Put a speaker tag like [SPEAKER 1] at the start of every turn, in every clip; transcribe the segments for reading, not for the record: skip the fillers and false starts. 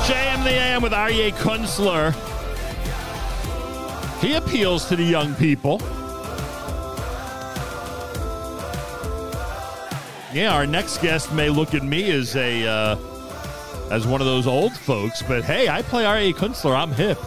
[SPEAKER 1] JM the AM with Aryeh Kunstler. He appeals to the young people. Yeah, our next guest may look at me as as one of those old folks, but hey, I play Aryeh Kunstler. I'm hip.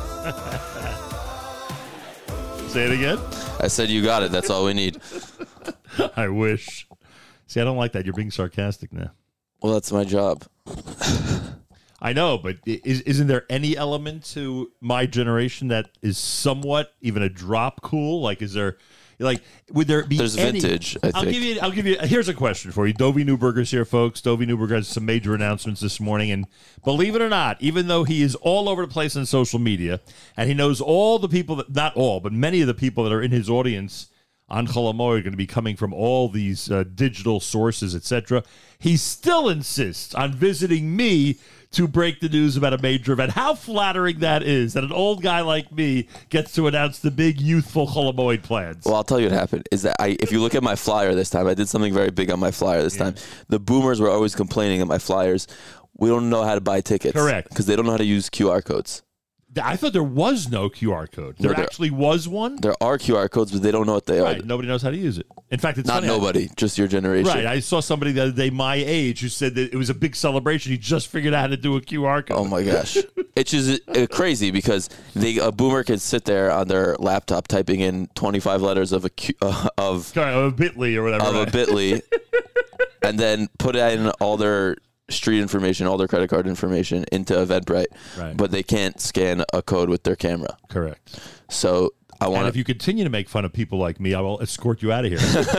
[SPEAKER 1] Say it again.
[SPEAKER 2] I said you got it. That's all we need.
[SPEAKER 1] I wish. See, I don't like that. You're being sarcastic now.
[SPEAKER 2] Well, that's my job.
[SPEAKER 1] I know, but isn't there any element to my generation that is somewhat even a drop cool? Like, is there, like, would there be?
[SPEAKER 2] There's
[SPEAKER 1] any,
[SPEAKER 2] vintage. I'll
[SPEAKER 1] give you. Here's a question for you. Dovie Newberger's here, folks. Dovie Newberger has some major announcements this morning, and believe it or not, even though he is all over the place on social media, and he knows all the people that, not all, but many of the people that are in his audience on Chol Hamoed are going to be coming from all these digital sources, etc. He still insists on visiting me to break the news about a major event. How flattering that is, that an old guy like me gets to announce the big youthful Chol Hamoed plans.
[SPEAKER 2] Well, I'll tell you what happened. Is that if you look at my flyer this time, I did something very big on my flyer this time. The boomers were always complaining at my flyers, we don't know how to buy tickets.
[SPEAKER 1] Correct.
[SPEAKER 2] Because they don't know how to use QR codes.
[SPEAKER 1] I thought there was no QR code. There actually was one?
[SPEAKER 2] There are QR codes, but they don't know what they are.
[SPEAKER 1] Nobody knows how to use it. In fact, it's
[SPEAKER 2] not
[SPEAKER 1] funny.
[SPEAKER 2] Nobody, just your generation.
[SPEAKER 1] Right. I saw somebody the other day my age who said that it was a big celebration. He just figured out how to do a QR code.
[SPEAKER 2] Oh, my gosh. It's just crazy because a boomer can sit there on their laptop typing in 25 letters of a
[SPEAKER 1] Bitly or whatever.
[SPEAKER 2] Of a Bitly and then put in all their street information, all their credit card information into Eventbrite, but they can't scan a code with their camera.
[SPEAKER 1] Correct.
[SPEAKER 2] So I want.
[SPEAKER 1] And if you continue to make fun of people like me, I will escort you out of here.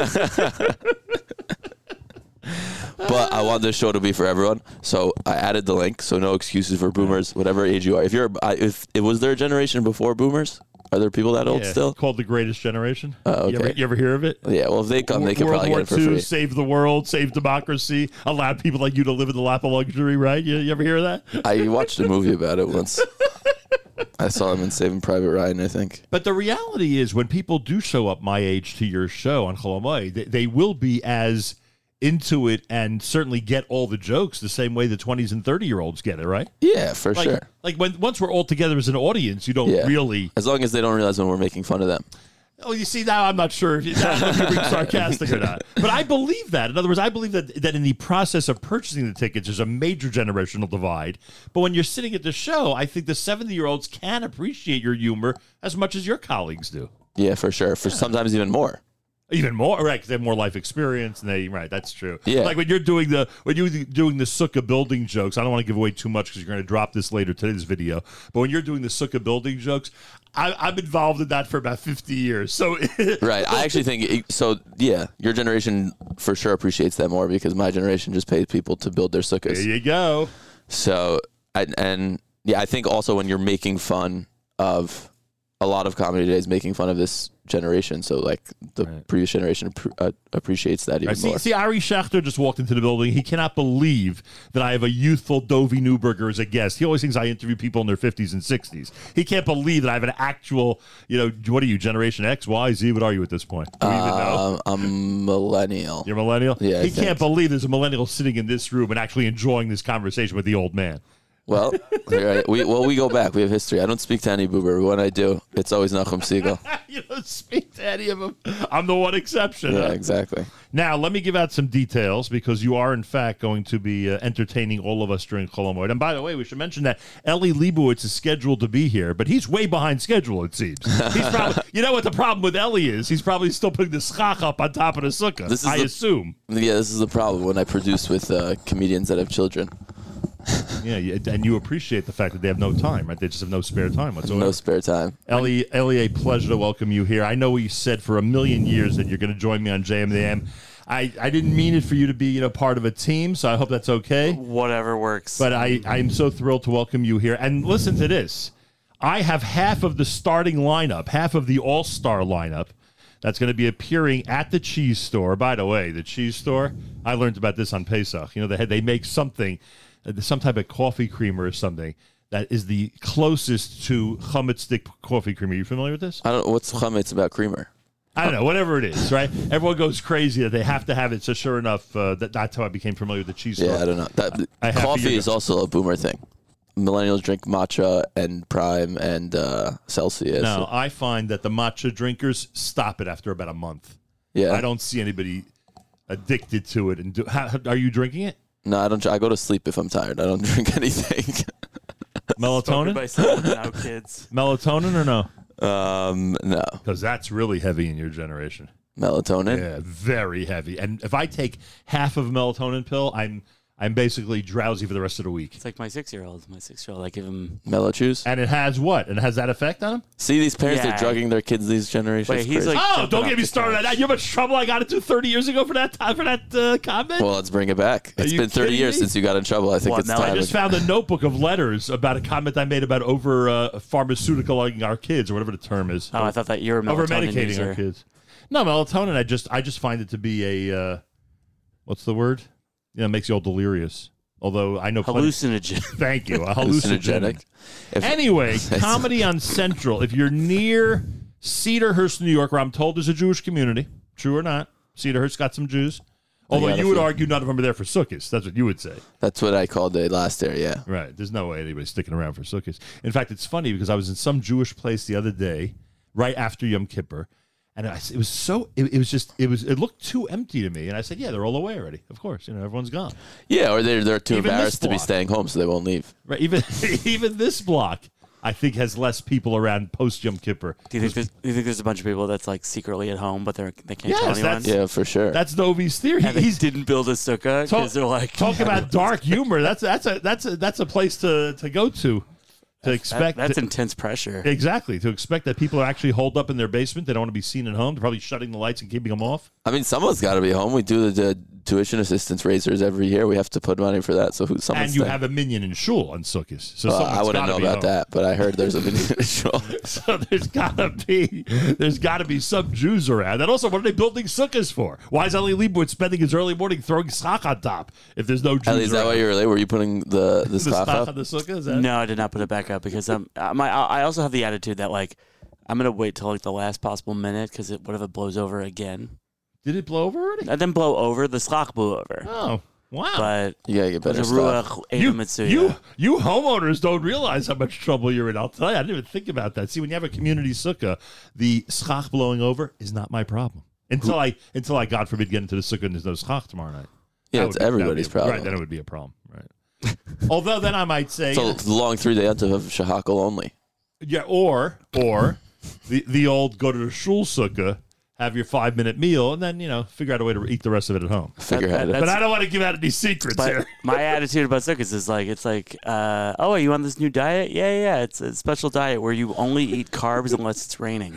[SPEAKER 2] But I want this show to be for everyone, so I added the link. So no excuses for boomers, whatever age you are. If it was there a generation before boomers. Are there people that old still?
[SPEAKER 1] Called the Greatest Generation.
[SPEAKER 2] Okay.
[SPEAKER 1] You ever hear of it?
[SPEAKER 2] Yeah, well, if they come, they can probably get it for
[SPEAKER 1] World War II,
[SPEAKER 2] free.
[SPEAKER 1] save the world, save democracy, allow people like you to live in the lap of luxury, right? You ever hear of that?
[SPEAKER 2] I watched a movie about it once. I saw him in Saving Private Ryan, I think.
[SPEAKER 1] But the reality is when people do show up my age to your show on Chol Hamoed, they will be as into it and certainly get all the jokes the same way the 20s and 30-year-olds get it, right?
[SPEAKER 2] Yeah, for sure.
[SPEAKER 1] Like once we're all together as an audience, you don't really...
[SPEAKER 2] As long as they don't realize when we're making fun of them.
[SPEAKER 1] Oh, you see, now I'm not sure if you're being sarcastic or not. But I believe that. In other words, I believe that in the process of purchasing the tickets, there's a major generational divide. But when you're sitting at the show, I think the 70-year-olds can appreciate your humor as much as your colleagues do.
[SPEAKER 2] Yeah, for sure. Sometimes even more.
[SPEAKER 1] Even more, right? Because they have more life experience, and that's true.
[SPEAKER 2] Yeah,
[SPEAKER 1] like when you're doing the sukkah building jokes. I don't want to give away too much because you're going to drop this later today's video. But when you're doing the sukkah building jokes, I'm involved in that for about 50 years. So
[SPEAKER 2] right, I actually think so. Yeah, your generation for sure appreciates that more because my generation just pays people to build their sukkahs.
[SPEAKER 1] There you go.
[SPEAKER 2] So and I think also when you're making fun of a lot of comedy today is making fun of this generation, so like the previous generation appreciates that even more.
[SPEAKER 1] See, Ari Schechter just walked into the building. He cannot believe that I have a youthful Dovie Newberger as a guest. He always thinks I interview people in their 50s and 60s. He can't believe that I have an actual, what are you, Generation X, Y, Z? What are you at this point? Do you even know?
[SPEAKER 2] I'm millennial.
[SPEAKER 1] You're millennial?
[SPEAKER 2] Yeah.
[SPEAKER 1] He can't believe there's a millennial sitting in this room and actually enjoying this conversation with the old man.
[SPEAKER 2] Well, we go back. We have history. I don't speak to any boomer. When I do, it's always Nachum Segal.
[SPEAKER 1] You don't speak to any of them. I'm the one exception.
[SPEAKER 2] Yeah, exactly.
[SPEAKER 1] Now, let me give out some details because you are, in fact, going to be entertaining all of us during Chol Hamoed. And by the way, we should mention that Eli Leibowitz is scheduled to be here, but he's way behind schedule, it seems. He's probably, you know what the problem with Eli is? He's probably still putting the schach up on top of the sukkah, I assume.
[SPEAKER 2] Yeah, this is the problem when I produce with comedians that have children.
[SPEAKER 1] Yeah, and you appreciate the fact that they have no time, right? They just have no spare time whatsoever.
[SPEAKER 2] No spare time.
[SPEAKER 1] Eli, a pleasure to welcome you here. I know we said for a million years that you're going to join me on JM the AM. I didn't mean it for you to be part of a team, so I hope that's okay.
[SPEAKER 3] Whatever works.
[SPEAKER 1] But I'm so thrilled to welcome you here. And listen to this. I have half of the starting lineup, half of the all-star lineup that's going to be appearing at the cheese store. By the way, the cheese store, I learned about this on Pesach. They make something, some type of coffee creamer or something that is the closest to chametz stick coffee creamer. Are you familiar with this?
[SPEAKER 2] I don't know. What's chametz about creamer?
[SPEAKER 1] I don't know, whatever it is, right? Everyone goes crazy that they have to have it. So sure enough, that's how I became familiar with the cheese store.
[SPEAKER 2] Yeah, I don't know. Coffee is also a boomer thing. millennials drink matcha and Prime and Celsius.
[SPEAKER 1] No, I find that the matcha drinkers stop it after about a month.
[SPEAKER 2] Yeah.
[SPEAKER 1] I don't see anybody addicted to it. And are you drinking it?
[SPEAKER 2] No, I don't. I go to sleep if I'm tired. I don't drink anything.
[SPEAKER 1] Melatonin?
[SPEAKER 3] By someone now, kids.
[SPEAKER 1] Melatonin or no?
[SPEAKER 2] No.
[SPEAKER 1] Because that's really heavy in your generation.
[SPEAKER 2] Melatonin?
[SPEAKER 1] Yeah, very heavy. And if I take half of a melatonin pill, I'm basically drowsy for the rest of the week.
[SPEAKER 3] It's like my 6-year-old. My 6-year-old, I give him.
[SPEAKER 2] Mellow Chews?
[SPEAKER 1] And it has what? And it has that effect on him?
[SPEAKER 2] See, these parents,
[SPEAKER 3] Yeah.
[SPEAKER 2] they're drugging their kids these generations.
[SPEAKER 3] Wait, he's
[SPEAKER 2] Crazy.
[SPEAKER 3] like-
[SPEAKER 1] Oh,
[SPEAKER 3] jumping
[SPEAKER 1] don't
[SPEAKER 3] off
[SPEAKER 1] get me
[SPEAKER 3] the
[SPEAKER 1] started on
[SPEAKER 3] couch.
[SPEAKER 1] that. You know how much trouble I got into 30 years ago for that comment?
[SPEAKER 2] Well, let's bring it back. It's
[SPEAKER 1] you
[SPEAKER 2] been 30
[SPEAKER 1] kidding
[SPEAKER 2] years
[SPEAKER 1] me?
[SPEAKER 2] since you got in trouble. I think
[SPEAKER 3] What,
[SPEAKER 2] it's
[SPEAKER 3] Mel?
[SPEAKER 2] time.
[SPEAKER 1] I just found a notebook of letters about a comment I made about pharmaceuticalizing our kids, or whatever the term is.
[SPEAKER 3] Oh, I thought that you were a
[SPEAKER 1] Over
[SPEAKER 3] melatonin
[SPEAKER 1] medicating
[SPEAKER 3] user.
[SPEAKER 1] our kids. No, melatonin, I just find it to be a, what's the word? Yeah, it makes you all delirious. Although I know plenty.
[SPEAKER 3] Hallucinogen.
[SPEAKER 1] Thank you. A hallucinogenic. Anyway, Comedy on Central. If you're near Cedarhurst, New York, where I'm told there's a Jewish community, true or not, Cedarhurst got some Jews. Although
[SPEAKER 2] got a
[SPEAKER 1] you would
[SPEAKER 2] few.
[SPEAKER 1] argue none of them are there for Sukkot. That's what you would say.
[SPEAKER 2] That's what I called it last year, yeah.
[SPEAKER 1] Right. There's no way anybody's sticking around for Sukkot. In fact, it's funny because I was in some Jewish place the other day, right after Yom Kippur, and it looked too empty to me. And I said, yeah, they're all away already. Of course, everyone's gone.
[SPEAKER 2] Yeah, or they're too
[SPEAKER 1] Even this
[SPEAKER 2] embarrassed to be
[SPEAKER 1] block.
[SPEAKER 2] staying home, so they won't leave.
[SPEAKER 1] Right. Even this block, I think, has less people around post Yom Kippur.
[SPEAKER 3] Do you think there's a bunch of people that's like secretly at home, but they can't
[SPEAKER 1] Yes,
[SPEAKER 3] tell anyone?
[SPEAKER 1] that's-
[SPEAKER 2] Yeah, for sure.
[SPEAKER 1] That's Novi's theory.
[SPEAKER 3] And they didn't build a sukkah because they're like
[SPEAKER 1] talk about dark humor. That's a place to go to expect.
[SPEAKER 3] that's intense pressure.
[SPEAKER 1] Exactly. To expect that people are actually holed up in their basement. They don't want to be seen at home. They're probably shutting the lights and keeping them off.
[SPEAKER 2] I mean, someone's got to be home. We do the tuition assistance raisers every year. We have to put money for that. So someone's
[SPEAKER 1] And you
[SPEAKER 2] staying.
[SPEAKER 1] have a minion in shul on Sukkot. So
[SPEAKER 2] Well,
[SPEAKER 1] someone's
[SPEAKER 2] I wouldn't
[SPEAKER 1] gotta
[SPEAKER 2] know
[SPEAKER 1] be
[SPEAKER 2] about
[SPEAKER 1] home.
[SPEAKER 2] that, but I heard there's a video show.
[SPEAKER 1] So there's gotta be some Jews around. And also, what are they building sukkahs for? Why is Eli Leibowitz spending his early morning throwing schach on top if there's no Jews
[SPEAKER 2] Ellie, is that
[SPEAKER 1] around?
[SPEAKER 2] why you were late? Were you putting the
[SPEAKER 1] the
[SPEAKER 2] schach
[SPEAKER 1] schach
[SPEAKER 2] up?
[SPEAKER 1] on the sukkah? Is that?
[SPEAKER 3] No, I did not put it back up because I also have the attitude that like I'm gonna wait till like the last possible minute because what if it blows over again?
[SPEAKER 1] Did it blow over already?
[SPEAKER 3] I didn't blow over. The slach blew over,
[SPEAKER 1] Oh, wow.
[SPEAKER 3] but
[SPEAKER 2] You gotta get better
[SPEAKER 3] there's a
[SPEAKER 2] stuff.
[SPEAKER 3] ruach Edom Mitsuya.
[SPEAKER 1] You homeowners don't realize how much trouble you're in. I'll tell you, I didn't even think about that. See, when you have a community sukkah, the schach blowing over is not my problem. Until I, God forbid, get into the sukkah and there's no schach tomorrow night.
[SPEAKER 2] Yeah,
[SPEAKER 1] That
[SPEAKER 2] it's
[SPEAKER 1] would be-
[SPEAKER 2] everybody's
[SPEAKER 1] that would be-
[SPEAKER 2] problem.
[SPEAKER 1] Right, then it would be a problem. Right. Although then I might say,
[SPEAKER 2] So it's a long 3-day hunt of shahakal only.
[SPEAKER 1] yeah, or the old go to the shul sukkah, have your 5-minute meal, and then figure out a way to eat the rest of it at home.
[SPEAKER 2] Figure
[SPEAKER 3] that-
[SPEAKER 2] out it.
[SPEAKER 3] that's-
[SPEAKER 1] But I don't want to give out any secrets
[SPEAKER 3] But
[SPEAKER 1] here.
[SPEAKER 3] my attitude about sukkahs is like it's like, oh, are you on this new diet? Yeah. It's a special diet where you only eat carbs unless it's raining.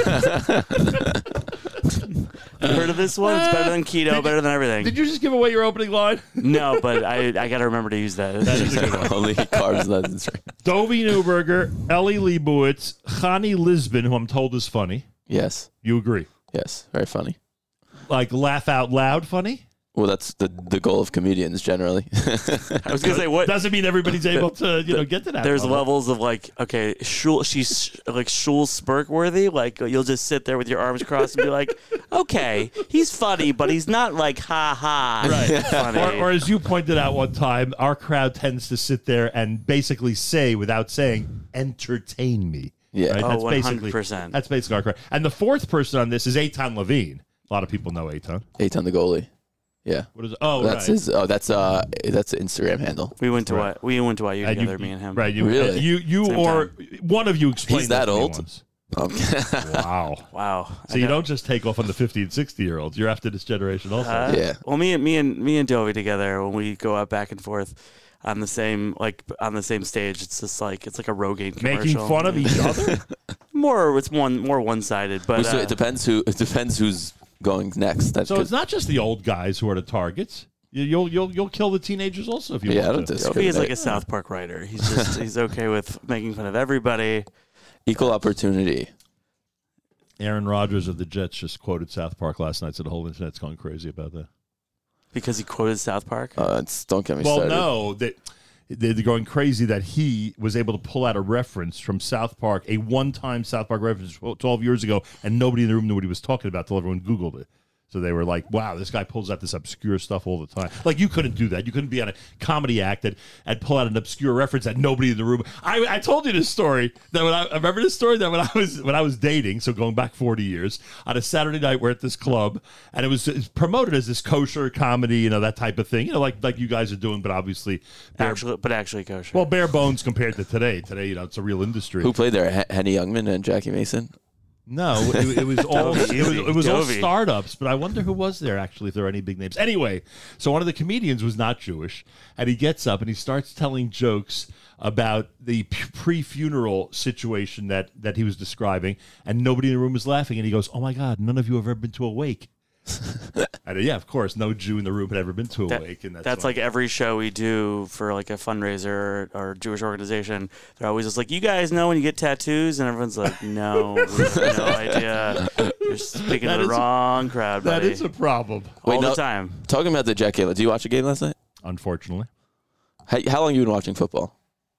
[SPEAKER 3] Heard of this one? It's better than keto, better than everything.
[SPEAKER 1] Did you just give away your opening line?
[SPEAKER 3] No, but I got to remember to use that.
[SPEAKER 1] That is a good one.
[SPEAKER 2] Only carbs, that's right.
[SPEAKER 1] Dovie Newberger, Ellie Leibowitz, Chani Lisbon, who I'm told is funny.
[SPEAKER 2] Yes,
[SPEAKER 1] You agree?
[SPEAKER 2] yes, very funny.
[SPEAKER 1] Like laugh out loud funny?
[SPEAKER 2] Well, that's the goal of comedians generally.
[SPEAKER 3] I was gonna say what.
[SPEAKER 1] Doesn't mean everybody's able to get to that.
[SPEAKER 3] There's
[SPEAKER 1] level.
[SPEAKER 3] levels of like, okay, she's like Shul Spurkworthy. Like you'll just sit there with your arms crossed and be like, okay, he's funny, but he's not like ha ha.
[SPEAKER 1] Right.
[SPEAKER 3] Funny.
[SPEAKER 1] Or as you pointed out one time, our crowd tends to sit there and basically say, without saying, entertain me.
[SPEAKER 2] Yeah.
[SPEAKER 1] Right?
[SPEAKER 3] Oh,
[SPEAKER 1] basically
[SPEAKER 3] 100%.
[SPEAKER 1] That's basically our crowd. And the fourth person on this is Eitan Levine. A lot of people know Eitan.
[SPEAKER 2] Eitan the goalie. Yeah.
[SPEAKER 1] What is it? Oh,
[SPEAKER 2] That's
[SPEAKER 1] right.
[SPEAKER 2] his. Oh, that's the Instagram handle.
[SPEAKER 3] we went to
[SPEAKER 1] Right.
[SPEAKER 3] YU
[SPEAKER 1] And
[SPEAKER 3] together, me and him.
[SPEAKER 1] Right. You,
[SPEAKER 2] Really?
[SPEAKER 1] You
[SPEAKER 3] Same
[SPEAKER 1] or
[SPEAKER 3] time.
[SPEAKER 1] one of you explained
[SPEAKER 2] He's that
[SPEAKER 1] to me
[SPEAKER 2] old?
[SPEAKER 1] once.
[SPEAKER 2] Okay.
[SPEAKER 1] Wow.
[SPEAKER 3] Wow.
[SPEAKER 1] So you don't just take off on the 50 and 60-year-olds. You're after this generation also.
[SPEAKER 2] Yeah.
[SPEAKER 3] Well, me and Dovey together when we go out back and forth on the same stage, it's just like it's like a Rogaine commercial.
[SPEAKER 1] Making fun of each other?
[SPEAKER 3] It's more one-sided, but
[SPEAKER 2] So it depends who's going next. That's
[SPEAKER 1] So it's not just the old guys who are the targets. You'll kill the teenagers also if you
[SPEAKER 2] Yeah, I
[SPEAKER 1] want
[SPEAKER 2] don't
[SPEAKER 1] to.
[SPEAKER 2] disagree.
[SPEAKER 3] Dovey is like a South Park writer. He's okay with making fun of everybody.
[SPEAKER 2] Equal opportunity.
[SPEAKER 1] Aaron Rodgers of the Jets just quoted South Park last night, so the whole internet's going crazy about that.
[SPEAKER 3] Because he quoted South Park?
[SPEAKER 2] Don't get me
[SPEAKER 1] Well,
[SPEAKER 2] started.
[SPEAKER 1] no, they're going crazy that he was able to pull out a reference from South Park, a one-time South Park reference 12 years ago, and nobody in the room knew what he was talking about until everyone Googled it. So they were like, wow, this guy pulls out this obscure stuff all the time. Like, you couldn't do that. You couldn't be on a comedy act and pull out an obscure reference that nobody in the room. I told you this story that I remember this story that when I was dating, so going back 40 years, on a Saturday night we're at this club, and it's promoted as this kosher comedy, that type of thing, like you guys are doing, but obviously
[SPEAKER 3] actually kosher.
[SPEAKER 1] Well, bare bones compared to today. Today, it's a real industry.
[SPEAKER 2] Who played there? Henny Youngman and Jackie Mason?
[SPEAKER 1] No, it was all it was all
[SPEAKER 3] Dovey.
[SPEAKER 1] startups, but I wonder who was there actually, if there are any big names. Anyway, so one of the comedians was not Jewish, and he gets up and he starts telling jokes about the pre-funeral situation that he was describing, and nobody in the room was laughing, and he goes, "Oh my God, none of you have ever been to a wake." And yeah, of course, no Jew in the room had ever been to a wake, and that's
[SPEAKER 3] like every show we do for like a fundraiser or Jewish organization. They're always just like, "You guys know when you get tattoos?" And everyone's like, "No, we have no idea. You're speaking to the wrong crowd, buddy."
[SPEAKER 1] That is a problem.
[SPEAKER 3] All the time.
[SPEAKER 2] Talking about the Jet game, do you watch a game last night?
[SPEAKER 1] Unfortunately,
[SPEAKER 2] How long have you been watching football?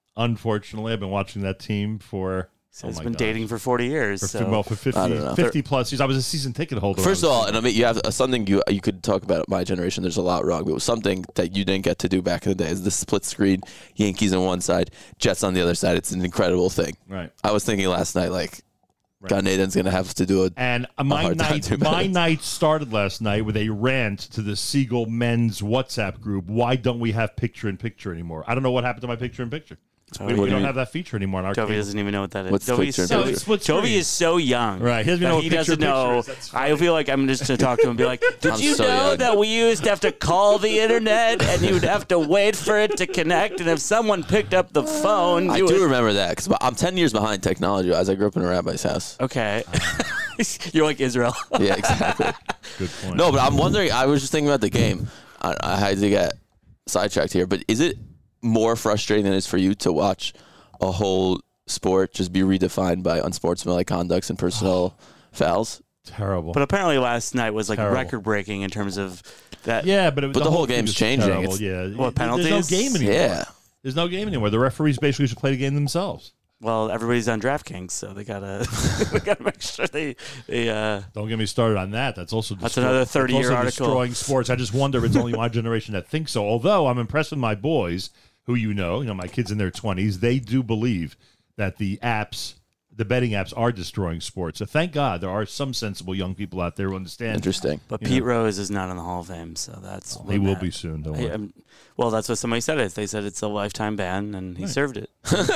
[SPEAKER 1] I've been watching that team for.
[SPEAKER 3] It's been dating for 40 years.
[SPEAKER 1] For 50 plus years. I was a season ticket holder.
[SPEAKER 2] First of all, and I mean, you have something you could talk about my generation. There's a lot wrong, but it was something that you didn't get to do back in the day. Is the split screen, Yankees on one side, Jets on the other side. It's an incredible thing.
[SPEAKER 1] Right.
[SPEAKER 2] I was thinking last night, God, Nathan's going to have to do
[SPEAKER 1] my night started last night with a rant to the Siegel men's WhatsApp group. Why don't we have picture-in-picture anymore? I don't know what happened to my picture-in-picture. We don't have that feature anymore in our
[SPEAKER 3] Dovey
[SPEAKER 1] cable.
[SPEAKER 3] doesn't even know what that is.
[SPEAKER 2] What's
[SPEAKER 3] Dovey is so young.
[SPEAKER 1] Right. He
[SPEAKER 3] doesn't know. I feel like I'm just going to talk to him and be like, did you know that we used to have to call the internet and you'd have to wait for it to connect? And if someone picked up the phone,
[SPEAKER 2] I do remember that because I'm 10 years behind technology as I grew up in a rabbi's house.
[SPEAKER 3] Okay. You're like Israel.
[SPEAKER 2] Yeah, exactly.
[SPEAKER 1] Good point.
[SPEAKER 2] No, but I'm wondering, I was just thinking about the game. I had to get sidetracked here, but is it more frustrating than it is for you to watch a whole sport just be redefined by unsportsmanlike conducts and personal fouls?
[SPEAKER 1] Terrible.
[SPEAKER 3] But apparently last night was like record breaking in terms of that.
[SPEAKER 1] Yeah, but
[SPEAKER 2] the whole game's changing.
[SPEAKER 1] Yeah.
[SPEAKER 3] What, penalties?
[SPEAKER 1] There's no game anymore.
[SPEAKER 2] Yeah.
[SPEAKER 1] There's no game anymore. The referees basically should play the game themselves.
[SPEAKER 3] Well, everybody's on DraftKings, so they gotta make sure they
[SPEAKER 1] Don't get me started on that. That's also
[SPEAKER 3] another 30-year article.
[SPEAKER 1] Destroying sports. I just wonder if it's only my generation that thinks so. Although I'm impressed with my boys, who my kids in their 20s, they do believe that the betting apps are destroying sports. So thank God there are some sensible young people out there who understand.
[SPEAKER 2] Interesting.
[SPEAKER 3] But Pete Rose is not in the Hall of Fame, so that's...
[SPEAKER 1] He will be soon, don't worry.
[SPEAKER 3] Well, that's what somebody said. They said it's a lifetime ban, and he served it.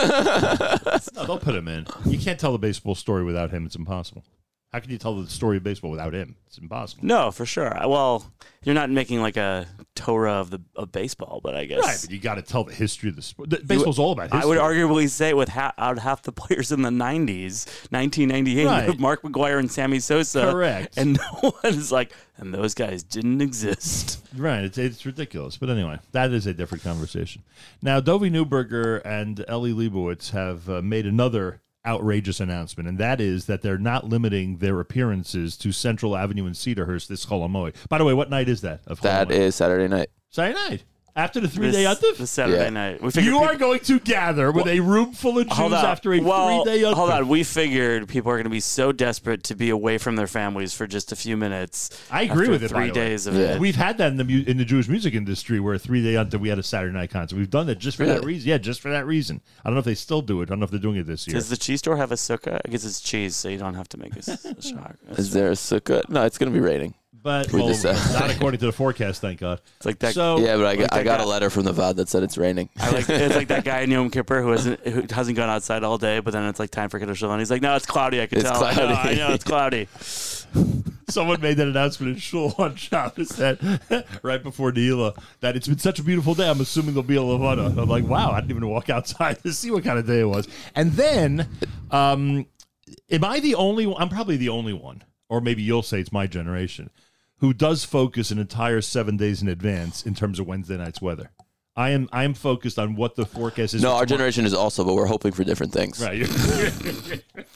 [SPEAKER 1] No, they'll put him in. You can't tell the baseball story without him. It's impossible. How can you tell the story of baseball without him? It's impossible.
[SPEAKER 3] No, for sure. Well, you're not making like a Torah of baseball, but I guess
[SPEAKER 1] right. But you got to tell the history of the sport. Baseball's all about history.
[SPEAKER 3] I would arguably say with half the players in the '90s, 1998,
[SPEAKER 1] right.
[SPEAKER 3] Mark McGwire and Sammy Sosa,
[SPEAKER 1] correct,
[SPEAKER 3] and no one is like, and those guys didn't exist.
[SPEAKER 1] Right. It's ridiculous. But anyway, that is a different conversation. Now, Dovey Newberger and Ellie Leibovitz have made another outrageous announcement, and that is that they're not limiting their appearances to Central Avenue in Cedarhurst this Chol Hamoed. By the way, what night is that?
[SPEAKER 2] That is Saturday night.
[SPEAKER 1] Saturday night. After the 3-day Yontif?
[SPEAKER 3] The Saturday night.
[SPEAKER 1] You are going to gather with a room full of Jews after a 3-day Yontif.
[SPEAKER 3] Hold on. We figured people are going to be so desperate to be away from their families for just a few minutes.
[SPEAKER 1] I agree with it.
[SPEAKER 3] 3 days of it.
[SPEAKER 1] We've had that in the Jewish music industry where a 3-day Yontif, we had a Saturday night concert. We've done that just for that reason. Yeah, just for that reason. I don't know if they still do it. I don't know if they're doing it this year.
[SPEAKER 3] Does the cheese store have a sukkah? I guess it's cheese, so you don't have to make a shock.
[SPEAKER 2] Is there a sukkah? No, it's going to be raining.
[SPEAKER 1] But not according to the forecast, thank God.
[SPEAKER 3] It's like that.
[SPEAKER 1] So,
[SPEAKER 2] yeah, but I got a letter from the VOD that said it's raining.
[SPEAKER 3] It's like that guy in Yom Kippur who hasn't gone outside all day, but then it's like time for Kiddush Shalom. He's like, no, it's cloudy. I can tell.
[SPEAKER 2] Cloudy.
[SPEAKER 3] I know it's cloudy.
[SPEAKER 1] Someone made that announcement in Shul on Shabbos that right before Neila that it's been such a beautiful day. I'm assuming there'll be a Levana. I'm like, wow, I didn't even walk outside to see what kind of day it was. And then, am I the only one? I'm probably the only one, or maybe you'll say it's my generation, who does focus an entire 7 days in advance in terms of Wednesday night's weather. I am focused on what the forecast is.
[SPEAKER 2] No, our generation is also, but we're hoping for different things.
[SPEAKER 1] Right.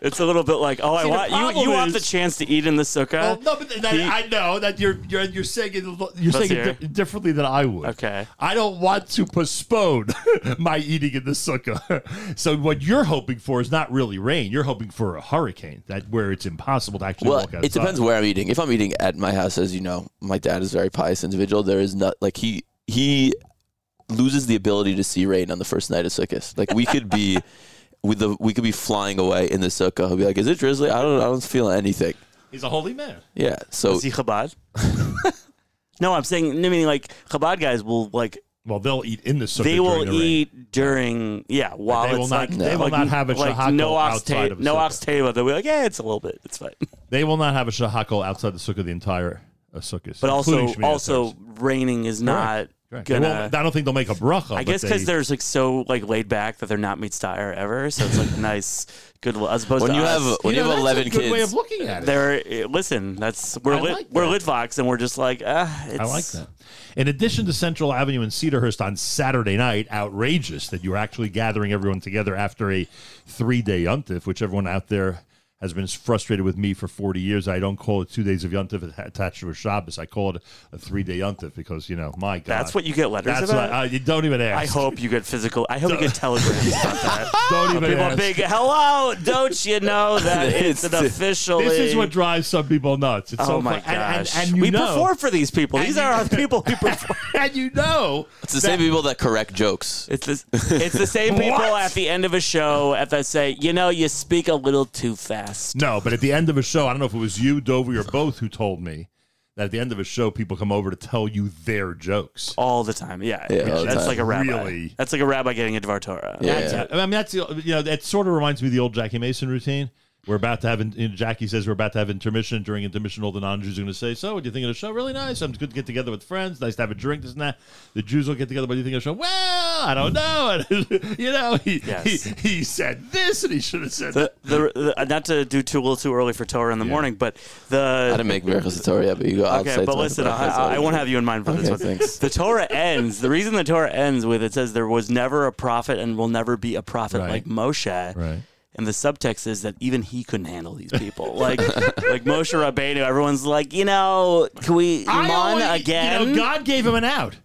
[SPEAKER 3] It's a little bit like, oh, I want you want the chance to eat in the sukkah.
[SPEAKER 1] Well, no, but I know that you're saying it differently than I would.
[SPEAKER 3] Okay.
[SPEAKER 1] I don't want to postpone my eating in the sukkah. So what you're hoping for is not really rain. You're hoping for a hurricane where it's impossible to actually walk outside.
[SPEAKER 2] It depends where I'm eating. If I'm eating at my house, as you know, my dad is a very pious individual. There is not like he loses the ability to see rain on the first night of Sukkot. Like we could be. We could be flying away in the sukkah. He'll be like, "Is it drizzly? I don't feel anything."
[SPEAKER 1] He's a holy man.
[SPEAKER 2] Yeah. So
[SPEAKER 3] is he Chabad? No, I'm saying. I mean, like Chabad guys will like.
[SPEAKER 1] Well, they'll eat in the sukkah.
[SPEAKER 3] They will
[SPEAKER 1] eat
[SPEAKER 3] during while
[SPEAKER 1] they
[SPEAKER 3] it's
[SPEAKER 1] they will not have a shahakol outside of the
[SPEAKER 3] no
[SPEAKER 1] sukkah.
[SPEAKER 3] ox teva. They'll be like, yeah, it's a little bit. It's fine.
[SPEAKER 1] They will not have a shahakol outside the sukkah the entire sukkah.
[SPEAKER 3] But also raining is not.
[SPEAKER 1] I don't think they'll make a bracha.
[SPEAKER 3] I guess because they're like so like laid back that they're not mitzvah ever, so it's like nice, good. As opposed
[SPEAKER 2] when
[SPEAKER 3] to
[SPEAKER 2] you
[SPEAKER 3] us,
[SPEAKER 2] have 11
[SPEAKER 1] that's a
[SPEAKER 2] kids,
[SPEAKER 1] good way of looking at it.
[SPEAKER 3] Listen, we're Litvox, and we're just like
[SPEAKER 1] I like that. In addition to Central Avenue in Cedarhurst on Saturday night, outrageous that you're actually gathering everyone together after a 3-day yontif, which everyone out there has been frustrated with me for 40 years. I don't call it 2 days of yontif attached to a Shabbos. I call it a 3-day yontif because, my God.
[SPEAKER 3] That's what you get letters about?
[SPEAKER 1] You don't even ask.
[SPEAKER 3] I hope you get physical. I hope you get telegrams about that.
[SPEAKER 1] Don't even ask.
[SPEAKER 3] Big, hello, don't you know that it's an official...
[SPEAKER 1] This is what drives some people nuts. It's so
[SPEAKER 3] my gosh.
[SPEAKER 1] And
[SPEAKER 3] we perform for these people. These are the people we perform.
[SPEAKER 1] And
[SPEAKER 2] it's the same people that correct jokes.
[SPEAKER 3] It's the same people at the end of a show that say, you speak a little too fast.
[SPEAKER 1] No, but at the end of a show, I don't know if it was you, Dovey, or both who told me that at the end of a show, people come over to tell you their jokes.
[SPEAKER 3] All the time, yeah. That's like a rabbi. Really? That's like a rabbi getting a Dvar Torah.
[SPEAKER 2] Yeah.
[SPEAKER 1] I mean, that sort of reminds me of the old Jackie Mason routine. We're about to have, Jackie says we're about to have intermission. During intermission, all the non-Jews are going to say, so what do you think of the show? Really nice. It's good to get together with friends. Nice to have a drink, this and that. The Jews will get together. What do you think of the show? Well, I don't know. He said this and he should have said that.
[SPEAKER 3] Not to do a little too early for Torah in the morning, but
[SPEAKER 2] I didn't make Berachos Torah yet, but you go outside.
[SPEAKER 3] Okay, but listen, I won't have you in mind for this one.
[SPEAKER 2] Thanks.
[SPEAKER 3] The Torah ends, the reason the Torah ends with it says there was never a prophet and will never be a prophet like Moshe.
[SPEAKER 1] Right.
[SPEAKER 3] And the subtext is that even he couldn't handle these people. Like Moshe Rabbeinu, everyone's like, can we Iman again?
[SPEAKER 1] God gave him an out.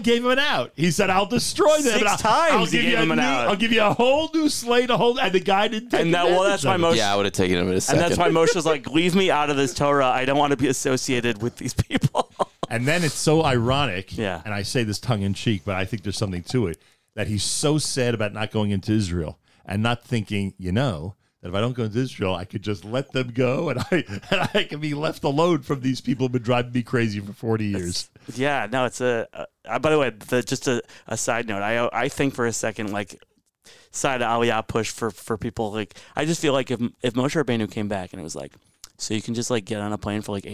[SPEAKER 1] He said, I'll destroy them.
[SPEAKER 3] 6 times he gave him an out.
[SPEAKER 1] I'll give you a whole new slate, and the guy didn't take it.
[SPEAKER 3] That's why Moshe...
[SPEAKER 2] Yeah, I would have taken him in a second.
[SPEAKER 3] And that's why Moshe was like, leave me out of this Torah. I don't want to be associated with these people.
[SPEAKER 1] And then it's so ironic,
[SPEAKER 3] and
[SPEAKER 1] I say this tongue-in-cheek, but I think there's something to it, that he's so sad about not going into Israel. And not thinking, that if I don't go into Israel, I could just let them go, and I can be left alone from these people who've been driving me crazy for 40 years.
[SPEAKER 3] It's by the way, just a side note. I think for a second, like, side Aliyah push for people. Like, I just feel like if Moshe Rabbeinu came back and it was like, so you can just like get on a plane for like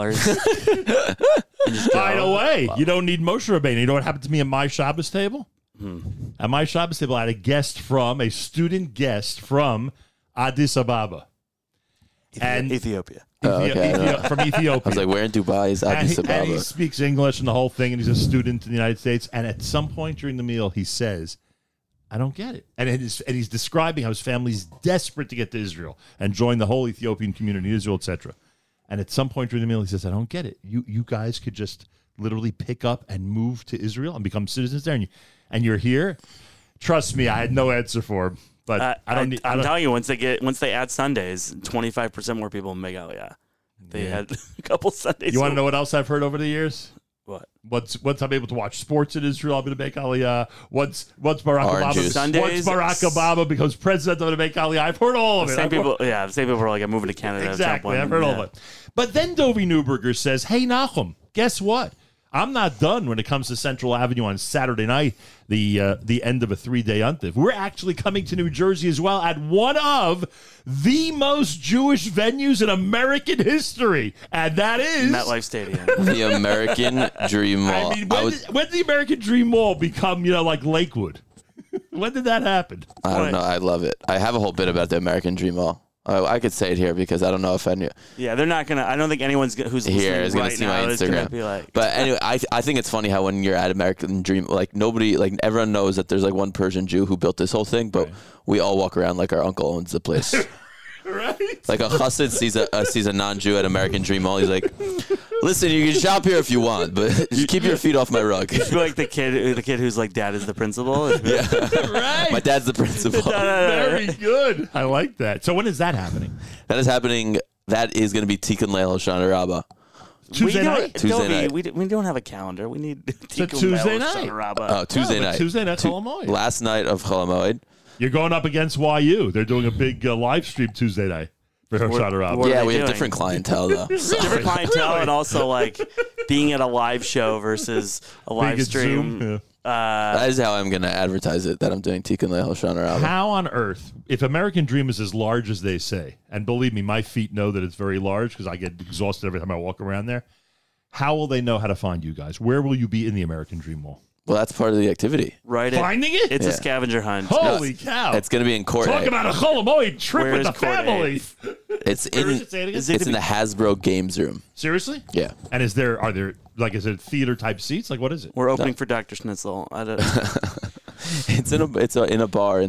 [SPEAKER 3] $800 and just go.
[SPEAKER 1] By the way, you don't need Moshe Rabbeinu. You know what happened to me at my Shabbos table? At my Shabbos table, I had a student guest from Addis Ababa.
[SPEAKER 3] Ethiopia.
[SPEAKER 2] From
[SPEAKER 1] Ethiopia.
[SPEAKER 2] I was like, where in Dubai is Addis Ababa?
[SPEAKER 1] And he speaks English and the whole thing, and he's a student in the United States. And at some point during the meal, he says, I don't get it. And he's describing how his family's desperate to get to Israel and join the whole Ethiopian community in Israel, etc. And at some point during the meal, he says, I don't get it. You guys could just literally pick up and move to Israel and become citizens there, and you're here. Trust me, I had no answer for him. But I'm
[SPEAKER 3] telling you, once they add Sundays, 25% more people make Aliyah. They had a couple Sundays.
[SPEAKER 1] You want to know what else I've heard over the years?
[SPEAKER 3] What?
[SPEAKER 1] Once I'm able to watch sports in Israel, I'm going to make Aliyah. Once Barack Obama becomes president, I'm going to make Aliyah. I've heard all of it.
[SPEAKER 3] The same people are like, I'm moving to Canada.
[SPEAKER 1] Exactly, I've heard all of it. But then Dovey Newberger says, hey, Nachum, guess what? I'm not done when it comes to Central Avenue on Saturday night, the end of a 3-day yontif. We're actually coming to New Jersey as well at one of the most Jewish venues in American history, and that is
[SPEAKER 3] MetLife Stadium.
[SPEAKER 2] The American Dream Mall.
[SPEAKER 1] I mean, when did the American Dream Mall become, like Lakewood? When did that happen?
[SPEAKER 2] I don't know. I love it. I have a whole bit about the American Dream Mall. I could say it here because I don't know if I knew.
[SPEAKER 3] Yeah, they're not gonna. I don't think anyone's who's
[SPEAKER 2] here is gonna
[SPEAKER 3] right
[SPEAKER 2] see
[SPEAKER 3] now
[SPEAKER 2] my Instagram.
[SPEAKER 3] Be like,
[SPEAKER 2] but anyway, I think it's funny how when you're at American Dream, like nobody, like everyone knows that there's like one Persian Jew who built this whole thing, but we all walk around like our uncle owns the place.
[SPEAKER 1] Right?
[SPEAKER 2] Like a chassid sees a non-Jew at American Dream Mall. He's like, "Listen, you can shop here if you want, but just keep your feet off my rug."
[SPEAKER 3] You feel like the kid who's like, "Dad is the principal."
[SPEAKER 2] Yeah.
[SPEAKER 1] Right.
[SPEAKER 2] My dad's the principal.
[SPEAKER 1] Very good. I like that. So when is that happening?
[SPEAKER 2] That is happening. That is going to be Tikkun Leil Hoshana Rabbah.
[SPEAKER 1] Tuesday night?
[SPEAKER 2] Tuesday night.
[SPEAKER 3] We don't have a calendar. We need
[SPEAKER 1] a Tuesday night.
[SPEAKER 2] Oh, Tuesday night.
[SPEAKER 1] Tuesday night, Chol Hamoed.
[SPEAKER 2] Last night of Chol Hamoed.
[SPEAKER 1] You're going up against YU. They're doing a big live stream Tuesday night for Hoshana Rabbah.
[SPEAKER 3] What are
[SPEAKER 2] Yeah,
[SPEAKER 3] they
[SPEAKER 2] we have
[SPEAKER 3] doing?
[SPEAKER 2] different clientele though.
[SPEAKER 3] Different clientele, and also like being at a live show versus a live
[SPEAKER 1] Big at
[SPEAKER 3] stream.
[SPEAKER 1] Zoom. Yeah.
[SPEAKER 2] That is how I'm going to advertise it, that I'm doing Tikkun Leil Hoshana Rabbah.
[SPEAKER 1] How on earth, if American Dream is as large as they say, and believe me, my feet know that it's very large because I get exhausted every time I walk around there, how will they know how to find you guys? Where will you be in the American Dream Mall?
[SPEAKER 2] Well, that's part of the activity.
[SPEAKER 3] Right.
[SPEAKER 1] Finding it?
[SPEAKER 3] It's
[SPEAKER 2] Yeah.
[SPEAKER 3] a scavenger hunt.
[SPEAKER 1] Holy cow.
[SPEAKER 2] It's going to be in Court
[SPEAKER 1] Talk
[SPEAKER 2] A.
[SPEAKER 1] about a Chol Hamoed trip
[SPEAKER 3] Where
[SPEAKER 1] with
[SPEAKER 3] is
[SPEAKER 1] the
[SPEAKER 3] Court A?
[SPEAKER 1] family.
[SPEAKER 2] It's
[SPEAKER 1] Where is
[SPEAKER 2] in
[SPEAKER 1] it? Say it again?
[SPEAKER 3] Is it
[SPEAKER 2] it's in the Hasbro Games Room.
[SPEAKER 1] Seriously?
[SPEAKER 2] Yeah.
[SPEAKER 1] And is it theater type seats? Like what is it?
[SPEAKER 3] We're opening for Dr. Schnitzel. I don't,
[SPEAKER 2] It's in a bar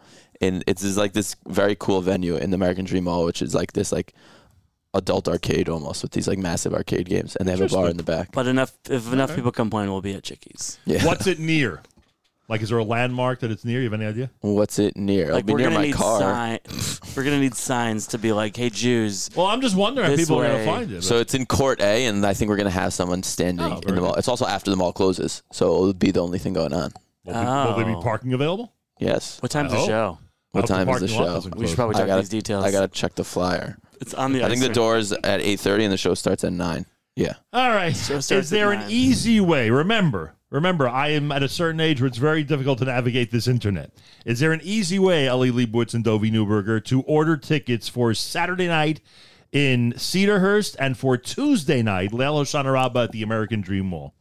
[SPEAKER 2] it's like this very cool venue in the American Dream Mall, which is like this like adult arcade almost with these like massive arcade games, and they have a bar in the back.
[SPEAKER 3] but if enough people complain, we'll be at Chickies.
[SPEAKER 2] Yeah.
[SPEAKER 1] What's it near? Like, is there a landmark that it's near? You have any idea?
[SPEAKER 2] What's it near? It'll
[SPEAKER 3] Like
[SPEAKER 2] be
[SPEAKER 3] we're
[SPEAKER 2] near
[SPEAKER 3] gonna
[SPEAKER 2] my
[SPEAKER 3] need
[SPEAKER 2] car.
[SPEAKER 3] we're gonna need signs to be like, "Hey Jews."
[SPEAKER 1] Well, I'm just wondering if
[SPEAKER 3] This
[SPEAKER 1] people are going
[SPEAKER 3] way.
[SPEAKER 1] to find it.
[SPEAKER 2] So it's in Court A, and I think we're gonna have someone standing
[SPEAKER 1] Oh,
[SPEAKER 2] in
[SPEAKER 1] very
[SPEAKER 2] the mall.
[SPEAKER 1] good.
[SPEAKER 2] It's also after the mall closes, so it'll be the only thing going on.
[SPEAKER 1] Will there be
[SPEAKER 3] Oh.
[SPEAKER 1] parking available?
[SPEAKER 2] Yes.
[SPEAKER 3] What time's
[SPEAKER 1] Oh.
[SPEAKER 3] the show?
[SPEAKER 1] I
[SPEAKER 2] What
[SPEAKER 1] hope
[SPEAKER 2] time is the
[SPEAKER 1] parking lot
[SPEAKER 2] show?
[SPEAKER 1] doesn't
[SPEAKER 3] We should
[SPEAKER 1] close.
[SPEAKER 3] probably
[SPEAKER 2] I
[SPEAKER 3] check
[SPEAKER 2] gotta-
[SPEAKER 3] these details.
[SPEAKER 2] I gotta check the flyer.
[SPEAKER 3] It's on the.
[SPEAKER 2] I think the
[SPEAKER 3] ice.
[SPEAKER 2] door's at 8:30 and the show starts at 9. Yeah.
[SPEAKER 1] All right.
[SPEAKER 3] Show starts
[SPEAKER 1] Is there
[SPEAKER 3] at
[SPEAKER 1] an
[SPEAKER 3] 9.
[SPEAKER 1] easy way? Remember, I am at a certain age where it's very difficult to navigate this internet. Is there an easy way, Ellie Leibowitz and Dovie Newberger, to order tickets for Saturday night in Cedarhurst and for Tuesday night, Leil Hoshana Rabbah at the American Dream Mall?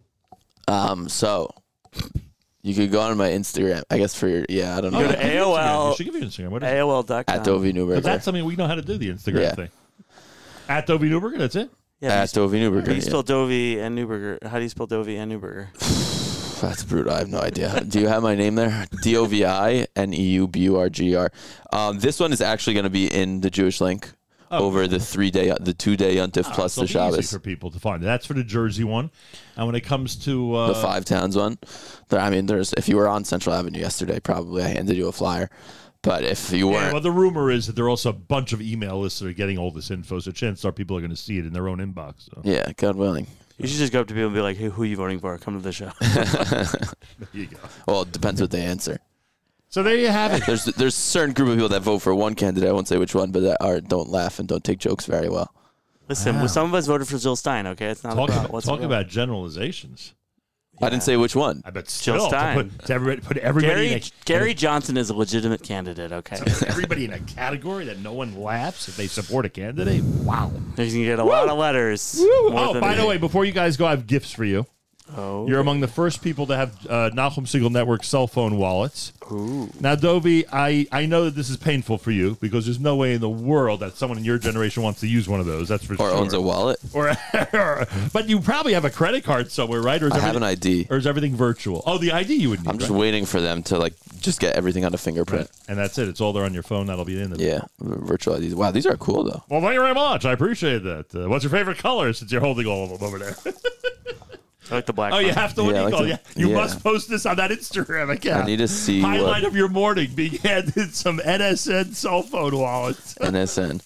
[SPEAKER 2] So you could go on my Instagram, I guess, for your, I don't know.
[SPEAKER 3] Go to
[SPEAKER 1] Give me Instagram.
[SPEAKER 3] AOL.
[SPEAKER 1] You should give me Instagram. What is it?
[SPEAKER 3] AOL.com.
[SPEAKER 2] At Dovie Newberger.
[SPEAKER 1] But that's something we know how to do, the Instagram
[SPEAKER 2] Yeah.
[SPEAKER 1] thing. At Dovie Newberger, that's it?
[SPEAKER 3] Yeah,
[SPEAKER 2] At Dovie Newberger.
[SPEAKER 3] how do you
[SPEAKER 2] yeah.
[SPEAKER 3] spell Dovie and Newberger? How do you spell Dovie and Newberger?
[SPEAKER 2] That's brutal. I have no idea. Do you have my name there? DOVINEUBURGER. This one is actually going to be in the Jewish Link over the 2-day Yontif plus
[SPEAKER 1] So
[SPEAKER 2] the
[SPEAKER 1] it'll be easy
[SPEAKER 2] Shabbos.
[SPEAKER 1] for people to find. That's for the Jersey one. And when it comes to
[SPEAKER 2] The Five Towns one. There's if you were on Central Avenue yesterday, probably I handed you a flyer. But if you
[SPEAKER 1] yeah,
[SPEAKER 2] weren't,
[SPEAKER 1] well, the rumor is that there are also a bunch of email lists that are getting all this info, so chances are people are going to see it in their own inbox. So
[SPEAKER 2] yeah, God willing.
[SPEAKER 3] You should just go up to people and be like, "Hey, who are you voting for? Come to the show."
[SPEAKER 1] there you go.
[SPEAKER 2] Well, it depends what they answer.
[SPEAKER 1] So there you have it.
[SPEAKER 2] There's a certain group of people that vote for one candidate. I won't say which one, but that don't laugh and don't take jokes very well.
[SPEAKER 3] Listen,
[SPEAKER 1] Wow.
[SPEAKER 3] some of us voted for Jill Stein. Okay, it's not
[SPEAKER 1] Talk
[SPEAKER 3] about
[SPEAKER 1] about, about generalizations.
[SPEAKER 2] I didn't say which one.
[SPEAKER 1] I bet
[SPEAKER 3] Jill
[SPEAKER 1] still
[SPEAKER 3] Stein.
[SPEAKER 1] to put everybody in
[SPEAKER 3] Gary Johnson is a legitimate candidate. Okay,
[SPEAKER 1] everybody in a category that no one laughs if they support a candidate. Wow.
[SPEAKER 3] he's gonna get a lot of letters.
[SPEAKER 1] Woo.
[SPEAKER 3] more
[SPEAKER 1] Oh,
[SPEAKER 3] than
[SPEAKER 1] by the
[SPEAKER 3] me.
[SPEAKER 1] way, before you guys go, I have gifts for you.
[SPEAKER 3] Oh,
[SPEAKER 1] You're among the first people to have Nahum Siegel Network cell phone wallets.
[SPEAKER 3] Ooh.
[SPEAKER 1] Now, Dovie, I know that this is painful for you because there's no way in the world that someone in your generation wants to use one of those. That's for
[SPEAKER 2] Or
[SPEAKER 1] sure.
[SPEAKER 2] owns a wallet.
[SPEAKER 1] But you probably have a credit card somewhere, right? Or is
[SPEAKER 2] I have an ID.
[SPEAKER 1] Or is everything virtual? Oh, the ID you would need.
[SPEAKER 2] I'm just
[SPEAKER 1] right?
[SPEAKER 2] waiting for them to just get everything on a fingerprint.
[SPEAKER 1] And that's it. It's all there on your phone. That'll be in it.
[SPEAKER 2] Yeah, virtual IDs. Wow, these are cool though.
[SPEAKER 1] Well, thank you very much. I appreciate that. What's your favorite color since you're holding all of them over there?
[SPEAKER 3] I like the black.
[SPEAKER 1] Oh, you
[SPEAKER 3] one.
[SPEAKER 1] have to.
[SPEAKER 2] Yeah, I like
[SPEAKER 1] Oh,
[SPEAKER 2] the-
[SPEAKER 1] yeah. You
[SPEAKER 2] yeah.
[SPEAKER 1] must post this on that Instagram account.
[SPEAKER 2] I need to see
[SPEAKER 1] Highlight
[SPEAKER 2] what
[SPEAKER 1] of your morning being handed some NSN cell phone wallets.
[SPEAKER 2] NSN.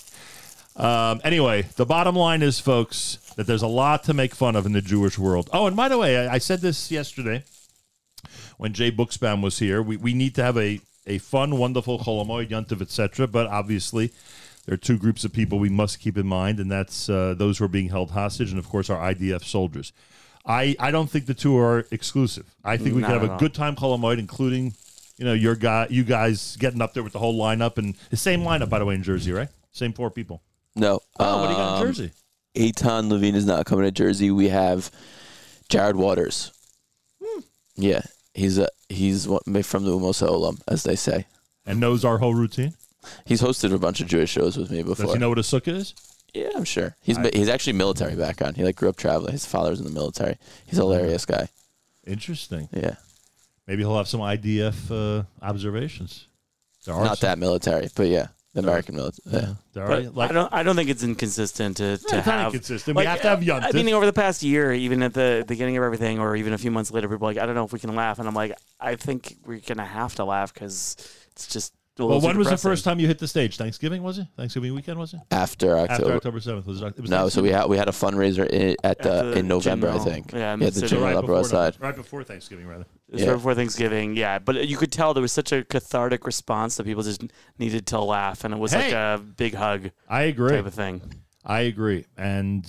[SPEAKER 1] Anyway, the bottom line is, folks, that there's a lot to make fun of in the Jewish world. Oh, and by the way, I said this yesterday when Jay Buchsbaum was here. We need to have a fun, wonderful Chol Hamoed, Yontif, etc. But obviously, there are two groups of people we must keep in mind, and that's those who are being held hostage and, of course, our IDF soldiers. I don't think the two are exclusive. I think we
[SPEAKER 3] Not
[SPEAKER 1] can have
[SPEAKER 3] at
[SPEAKER 1] a
[SPEAKER 3] all.
[SPEAKER 1] good time Chol Hamoed, including you guys getting up there with the whole lineup, and the same lineup, by the way, in Jersey, right? Same 4 people.
[SPEAKER 2] No.
[SPEAKER 1] Oh, what do you got in Jersey?
[SPEAKER 2] Eitan Levine is not coming to Jersey. We have Jared Waters. Yeah, he's from the Umos Olam, as they say.
[SPEAKER 1] And knows our whole routine?
[SPEAKER 2] He's hosted a bunch of Jewish shows with me before.
[SPEAKER 1] Does he know what a sukkah is?
[SPEAKER 2] Yeah, I'm sure. He's actually military background. He grew up traveling. His father's in the military. He's a hilarious guy.
[SPEAKER 1] Interesting.
[SPEAKER 2] Yeah,
[SPEAKER 1] Maybe he'll have some IDF observations. There are
[SPEAKER 2] not
[SPEAKER 1] some.
[SPEAKER 2] that military, but yeah. The American military.
[SPEAKER 3] But I don't think it's inconsistent to have.
[SPEAKER 1] Inconsistent. We have to have Yontif.
[SPEAKER 3] I mean, over the past year, even at the beginning of everything, or even a few months later, people are like, I don't know if we can laugh, and I'm like, I think we're gonna have to laugh because it's just.
[SPEAKER 1] Well, when was the first time you hit the stage? Thanksgiving, was it? Thanksgiving weekend, was it?
[SPEAKER 2] After
[SPEAKER 1] October 7th. Was it
[SPEAKER 2] no, so we had a fundraiser in November, I think.
[SPEAKER 3] Yeah,
[SPEAKER 2] the gym on Upper West Side.
[SPEAKER 1] Right before Thanksgiving, rather.
[SPEAKER 3] It was right before Thanksgiving, yeah. But you could tell there was such a cathartic response that people just needed to laugh, and it was like a big hug.
[SPEAKER 1] I agree.
[SPEAKER 3] Type of thing.
[SPEAKER 1] I agree. And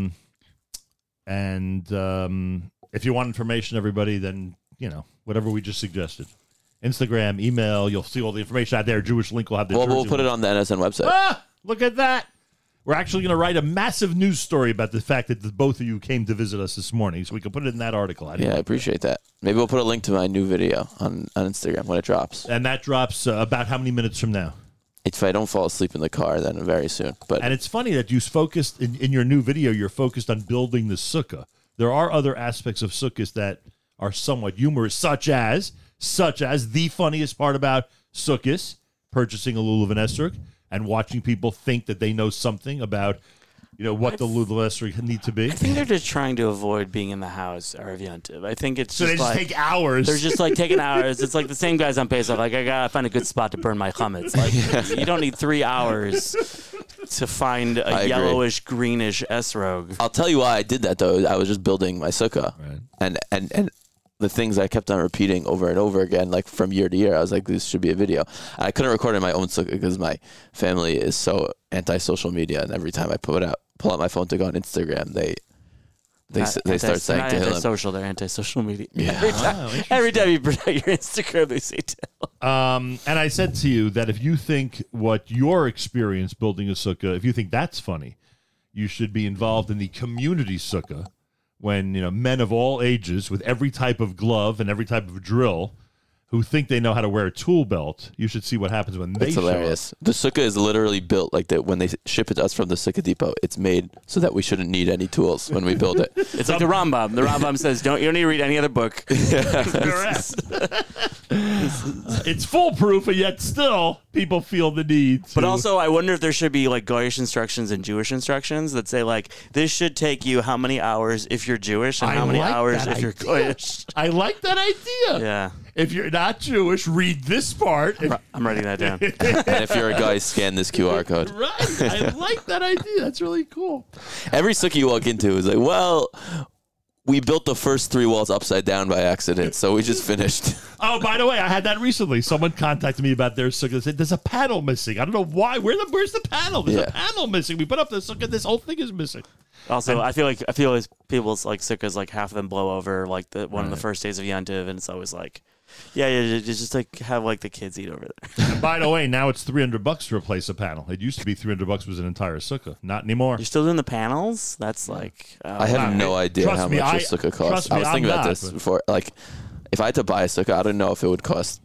[SPEAKER 1] if you want information, everybody, then, whatever we just suggested. Instagram, email, you'll see all the information out there. Jewish Link will have the
[SPEAKER 2] we'll put it on the NSN website.
[SPEAKER 1] Look at that. We're actually going to write a massive news story about the fact that both of you came to visit us this morning, so we can put it in that article.
[SPEAKER 2] I appreciate that. Maybe we'll put a link to my new video on Instagram when it drops.
[SPEAKER 1] And that drops about how many minutes from now?
[SPEAKER 2] If I don't fall asleep in the car, then very soon.
[SPEAKER 1] And it's funny that you focused, in your new video, you're focused on building the sukkah. There are other aspects of sukkahs that are somewhat humorous, such as the funniest part about Sukkot, purchasing a lulav and esrog, and watching people think that they know something about, what the lulav and esrog need to be.
[SPEAKER 3] I think they're just trying to avoid being in the house or Yontiv. I think it's
[SPEAKER 1] so
[SPEAKER 3] just
[SPEAKER 1] they just take hours.
[SPEAKER 3] They're just like taking hours. It's like the same guys on Pesach. Like, I gotta find a good spot to burn my chametz. Like, you don't need 3 hours to find a yellowish, greenish esrog.
[SPEAKER 2] I'll tell you why I did that though. I was just building my sukkah, and the things I kept on repeating over and over again, like from year to year. I was like, this should be a video. And I couldn't record in my own sukkah because my family is so anti-social media, and every time I pull out my phone to go on Instagram, they start saying to him,
[SPEAKER 3] anti-social. They're anti-social media.
[SPEAKER 2] Yeah.
[SPEAKER 3] Every time you put out your Instagram, they say
[SPEAKER 1] and I said to you that if you think what your experience building a sukkah, if you think that's funny, you should be involved in the community sukkah. When men of all ages with every type of glove and every type of drill who think they know how to wear a tool belt, you should see what happens when they
[SPEAKER 2] show hilarious. Up. The sukkah is literally built like that. When they ship it to us from the sukkah depot, it's made so that we shouldn't need any tools when we build it.
[SPEAKER 3] It's like the Rambam. The Rambam says, you don't need to read any other book.
[SPEAKER 1] Correct. It's foolproof, and yet still people feel the need to.
[SPEAKER 3] But also, I wonder if there should be like Goyish instructions and Jewish instructions that say like, this should take you how many hours if you're Jewish and how many hours if you're Goyish.
[SPEAKER 1] I like that idea.
[SPEAKER 3] Yeah.
[SPEAKER 1] If you're not Jewish, read this part.
[SPEAKER 3] I'm writing that down.
[SPEAKER 2] And if you're a guy, scan this QR code.
[SPEAKER 1] Right. I like that idea. That's really cool.
[SPEAKER 2] Every sukkah you walk into is like, well, we built the first 3 walls upside down by accident, so we just finished.
[SPEAKER 1] Oh, by the way, I had that recently. Someone contacted me about their sukkah. They said, there's a panel missing. I don't know why. Where's the panel? There's a panel missing. We put up the sukkah. This whole thing is missing.
[SPEAKER 3] Also, I feel like people's like sukkahs, like half of them blow over like one of the first days of Yontiv, and it's always like, yeah, just like have like the kids eat over there.
[SPEAKER 1] And by the way, now it's $300 to replace a panel. It used to be $300 was an entire sukkah. Not anymore.
[SPEAKER 3] You're still doing the panels? That's like
[SPEAKER 2] I have no idea how much a sukkah costs. I was thinking about this before. Like, if I had to buy a sukkah, I don't know if it would cost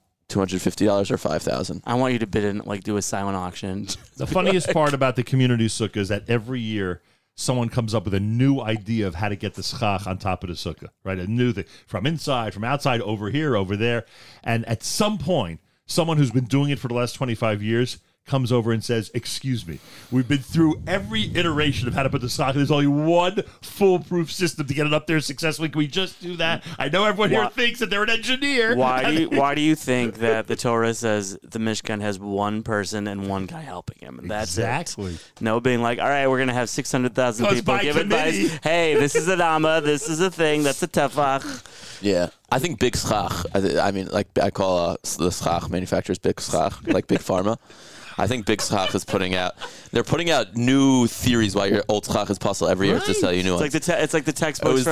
[SPEAKER 2] $250 or $5,000.
[SPEAKER 3] I want you to bid in, like, do a silent auction.
[SPEAKER 1] The funniest part about the community sukkah is that every year someone comes up with a new idea of how to get the schach on top of the sukkah, right? A new thing from inside, from outside, over here, over there. And at some point, someone who's been doing it for the last 25 years comes over and says, excuse me, we've been through every iteration of how to put the schach. There's only one foolproof system to get it up there successfully. Can we just do that? I know everyone here thinks that they're an engineer.
[SPEAKER 3] Why do you think that the Torah says the Mishkan has one person and one guy helping him? And that's
[SPEAKER 1] exactly.
[SPEAKER 3] No being like, all right, we're going to have 600,000 people give advice. Hey, this is an amma. This is a thing. That's a tefach.
[SPEAKER 2] Yeah. I think Big Schach, I mean, like I call the Schach manufacturers Big Schach, like Big Pharma. I think Big Schach is putting out new theories why your old Schach is possible every year to sell you new ones.
[SPEAKER 3] It's like the textbooks.
[SPEAKER 2] It was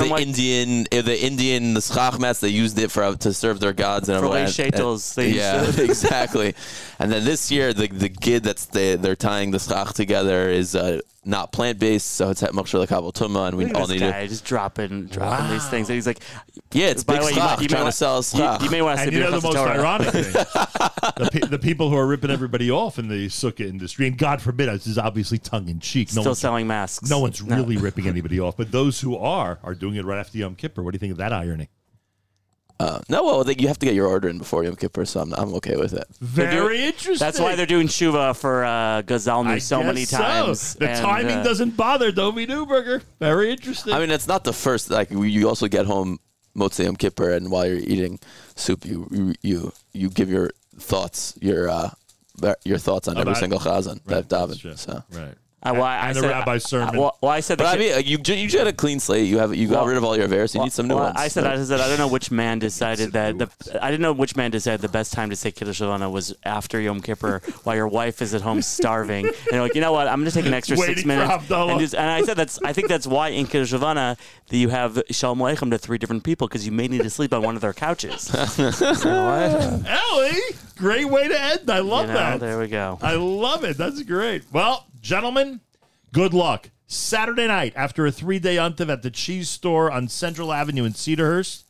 [SPEAKER 2] the Indian Schach mats. They used it to serve their gods and
[SPEAKER 3] everything.
[SPEAKER 2] Yeah, exactly. And then this year, the gid they're tying the Schach together is not plant-based, so it's at Mokshar Lekabel Tumah, and we all need
[SPEAKER 3] it. Just dropping these things. And he's like,
[SPEAKER 2] yeah, it's Big Schach trying to sell Schach.
[SPEAKER 3] You may want to say
[SPEAKER 1] the most ironic thing. The people who are ripping everybody off in the sukkah industry, and God forbid, this is obviously tongue-in-cheek.
[SPEAKER 3] Still selling masks.
[SPEAKER 1] No one's really ripping anybody off, but those who are doing it right after Yom Kippur. What do you think of that irony?
[SPEAKER 2] No, well, you have to get your order in before Yom Kippur, so I'm okay with it.
[SPEAKER 1] Very interesting.
[SPEAKER 3] That's why they're doing Shuva for Gazalnu so many times.
[SPEAKER 1] So. The timing doesn't bother Dovi Newberger. Very interesting.
[SPEAKER 2] I mean, it's not the first. Like, you also get home Motzei Yom Kippur, and while you're eating soup, you give your thoughts, your thoughts on every single chazan that daven. So.
[SPEAKER 1] Right.
[SPEAKER 3] And
[SPEAKER 1] the rabbi's sermon.
[SPEAKER 3] I said,
[SPEAKER 2] but I mean, you had a clean slate. You got rid of all your averos. You need some new ones.
[SPEAKER 3] I said, I don't know which man decided that. I didn't know which man decided the best time to say Kiddush Levana was after Yom Kippur, while your wife is at home starving. And you're like, you know what? I'm going to take an extra 6 minutes. And I said I think that's why in Kiddush Levana that you have Shalom Aleichem to 3 different people, because you may need to sleep on one of their couches. You know what?
[SPEAKER 1] Ellie, great way to end. I love that.
[SPEAKER 3] There we go.
[SPEAKER 1] I love it. That's great. Well, gentlemen, good luck. Saturday night, after a 3-day untiv at the cheese store on Central Avenue in Cedarhurst.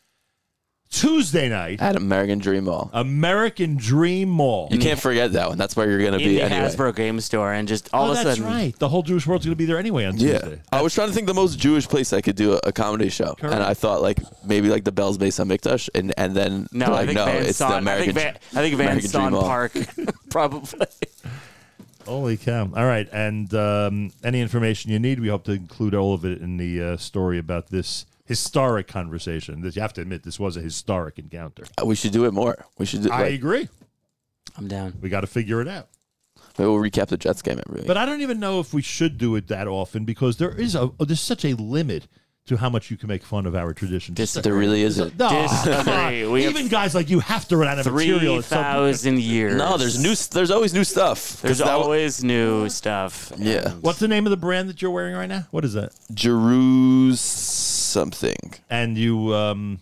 [SPEAKER 1] Tuesday night
[SPEAKER 2] at American Dream Mall.
[SPEAKER 1] American Dream Mall.
[SPEAKER 2] You can't forget that one. That's where you're going to be
[SPEAKER 3] in the
[SPEAKER 2] anyway.
[SPEAKER 3] Hasbro Game Store, and just all of a sudden.
[SPEAKER 1] That's right. The whole Jewish world's going to be there anyway on Tuesday.
[SPEAKER 2] I was trying to think the most Jewish place I could do a comedy show. Correct. And I thought maybe the Bells Beis HaMikdash, and then it's the American
[SPEAKER 3] I think Van Son Park probably.
[SPEAKER 1] Holy cow. All right. And any information you need, we hope to include all of it in the story about this historic conversation. You have to admit, this was a historic encounter.
[SPEAKER 2] We should do it more. We should.
[SPEAKER 1] I agree.
[SPEAKER 3] I'm down.
[SPEAKER 1] We got to figure it out.
[SPEAKER 2] Maybe we'll recap the Jets game every week.
[SPEAKER 1] But I don't even know if we should do it that often, because there's such a limit to how much you can make fun of our traditions.
[SPEAKER 2] There really isn't.
[SPEAKER 1] No, even guys like you have to run out of material.
[SPEAKER 3] 3,000 years.
[SPEAKER 2] No, there's always new stuff.
[SPEAKER 3] There's always new stuff.
[SPEAKER 2] Yeah.
[SPEAKER 1] What's the name of the brand that you're wearing right now? What is that?
[SPEAKER 2] Jeru's something.
[SPEAKER 1] And you
[SPEAKER 2] I'm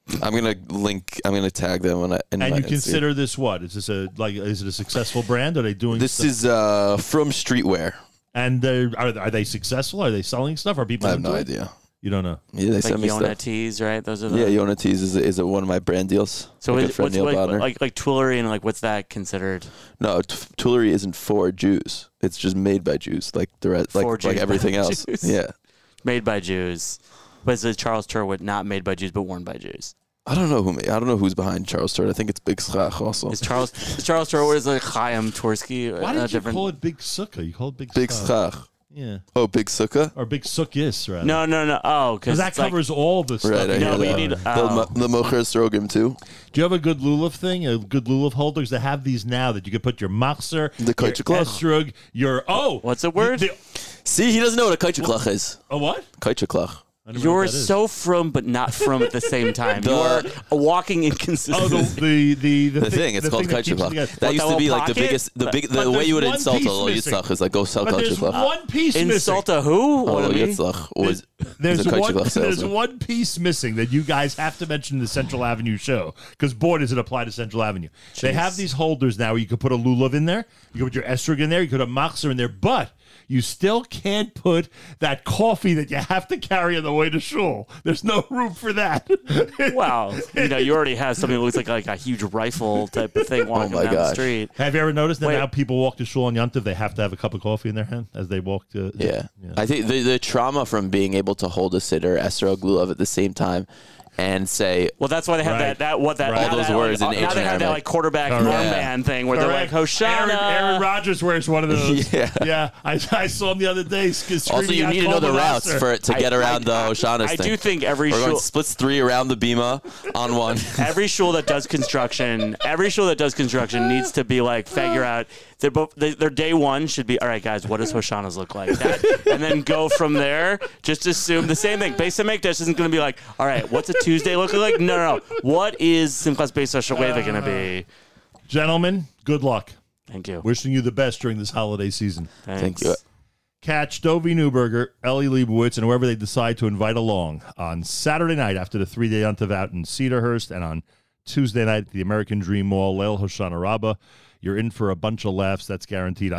[SPEAKER 2] gonna tag them and
[SPEAKER 1] you consider this what? Is this is it a successful brand? Are they doing
[SPEAKER 2] this? Is from streetwear.
[SPEAKER 1] And are they successful? Are they selling stuff? Are people?
[SPEAKER 2] I have no idea.
[SPEAKER 1] You don't know.
[SPEAKER 2] Yeah, they sent me
[SPEAKER 3] Yonah
[SPEAKER 2] stuff.
[SPEAKER 3] Tees, right? Those are
[SPEAKER 2] Yonah Tees is one of my brand deals.
[SPEAKER 3] So what's like Tuileries, and what's that considered?
[SPEAKER 2] No, Tuileries isn't for Jews. It's just made by Jews, like the rest, like everything else.
[SPEAKER 3] Jews.
[SPEAKER 2] Yeah,
[SPEAKER 3] made by Jews. But it's Charles Turwood, not made by Jews, but worn by Jews.
[SPEAKER 2] I don't know who's behind Charles Turwood. I think it's Big Schach also.
[SPEAKER 3] Is Charles Turwood is like Chaim Tversky?
[SPEAKER 1] Why did you call it Big Sukkah? You call it Big
[SPEAKER 2] Schach.
[SPEAKER 1] Yeah.
[SPEAKER 2] Oh, Big Sukkah?
[SPEAKER 1] Or Big Sukkis, rather.
[SPEAKER 3] No. Oh, because
[SPEAKER 1] that covers all the stuff.
[SPEAKER 2] Right,
[SPEAKER 3] no, but you need...
[SPEAKER 2] The Mocher Strogim, too.
[SPEAKER 1] Do you have a good lulav thing? A good lulav holder? Because they have these now that you can put your machzer,
[SPEAKER 2] the
[SPEAKER 1] your estrug, your... Oh!
[SPEAKER 3] What's the word?
[SPEAKER 2] See, he doesn't know what a kaicheklach is.
[SPEAKER 1] A what?
[SPEAKER 2] Kaicheklach.
[SPEAKER 3] You're so from, but not from at the same time. You are a walking inconsistency.
[SPEAKER 1] Oh, the
[SPEAKER 2] thing. It's called kaicheklach. That used to be like the biggest, the way you would insult a Lo Yitzchak is like go sell kaicheklach.
[SPEAKER 1] There's one piece missing.
[SPEAKER 3] Insult a who?
[SPEAKER 2] Lo Yitzchak was
[SPEAKER 1] there's one piece missing that you guys have to mention in the Central Avenue show, because boy, does it apply to Central Avenue. Jeez. They have these holders now where you could put a lulav in there, you could put your estrog in there, you could have machzer in there, but you still can't put that coffee that you have to carry on the way to shul. There's no room for that.
[SPEAKER 3] Wow. You already have something that looks like a huge rifle type of thing walking down the street.
[SPEAKER 1] Have you ever noticed that now people walk to shul on Yom Tov, they have to have a cup of coffee in their hand as they walk to...
[SPEAKER 2] Yeah. I think the trauma from being able to hold a siddur, estrog, lulav at the same time and say,
[SPEAKER 3] well, that's why they have
[SPEAKER 2] all those words in ancient
[SPEAKER 3] now they have that quarterback armband thing where they're like Hoshana.
[SPEAKER 1] Aaron Rodgers wears one of those. Yeah. I saw him the other day.
[SPEAKER 2] Also, you need to know the routes to get around the Hoshanas thing.
[SPEAKER 3] I do think every shul
[SPEAKER 2] splits 3 around the bima on one.
[SPEAKER 3] Every shul that does construction needs to be like figure out. Their day one should be, all right, guys, what does Hoshanas look like? And then go from there. Just assume the same thing. Beis HaMikdash isn't going to be like, all right, what's a Tuesday looking like? No. What is Simchas Beis HaShoeva going to be?
[SPEAKER 1] Gentlemen, good luck.
[SPEAKER 3] Thank you.
[SPEAKER 1] Wishing you the best during this holiday season.
[SPEAKER 3] Thanks.
[SPEAKER 2] Thank you.
[SPEAKER 1] Catch Dovi Newberger, Ellie Leibowitz, and whoever they decide to invite along on Saturday night after the 3-day untiv out in Cedarhurst, and on Tuesday night at the American Dream Mall, Leil Hoshana Rabbah. You're in for a bunch of laughs. That's guaranteed.